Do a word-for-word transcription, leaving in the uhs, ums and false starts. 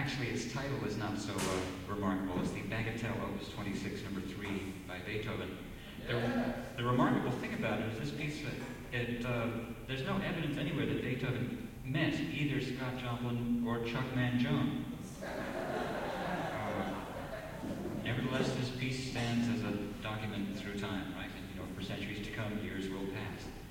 actually, its title is not so uh, remarkable. It's the Bagatelle Opus twenty-six, number three, by Beethoven. The, the remarkable thing about it is this piece, uh, it, uh, there's no evidence anywhere that Beethoven met either Scott Joplin or Chuck Mangione. Uh, nevertheless, this piece stands as a document through time, right? And, you know, for centuries to come, years will pass.